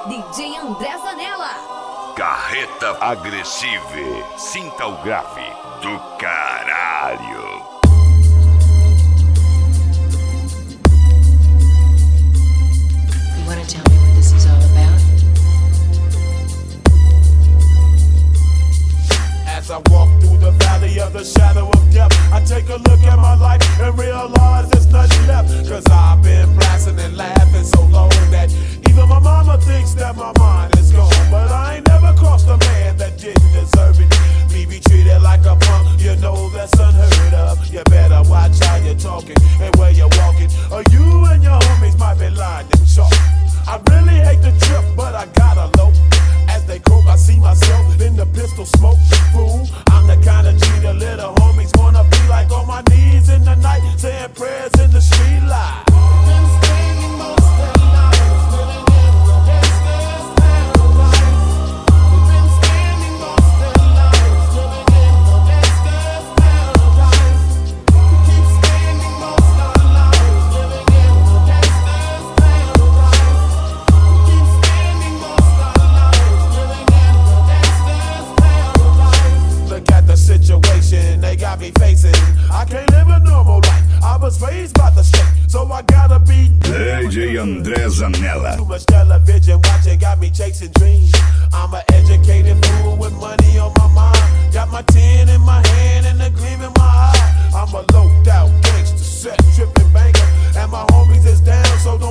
DJ André Zanella. Carreta Agressive. Sinta o grave do caralho. You wanna tell me what this is all about? As I walk through the valley of the shadow of death, I take a look at my life and realize there's nothing left. Cause I've been blasting and laughing so long that even my mama thinks that my mind is gone. But I ain't never crossed a man that didn't deserve it. Me be treated like a punk, you know that's unheard of. You better watch how you're talking and where you're walking, or you and your homies might be lying in chalk. I really hate the trip, but I gotta low. As they croak, I see myself in the pistol smoke. Fool, I'm the kind of G the little homies wanna be like, on my knees in the night, saying prayers in the street light. Been spending most of their lives living in the gangster's paradise. We've been spending most of their lives living in the gangster's paradise. We keep spending most of our lives living in the gangster's paradise. We keep spending most of our lives living in the gangster's paradise. Look at the situation they got me facing. I can't live a normal life. I was raised by the state, so I gotta be DJ André Zanella. Too much television watching got me chasing dreams. I'm an educated fool with money on my mind. Got my 10 in my hand and a gleam in my eye. I'm a low-out gangster, set tripping banker, and my homies is down, so don't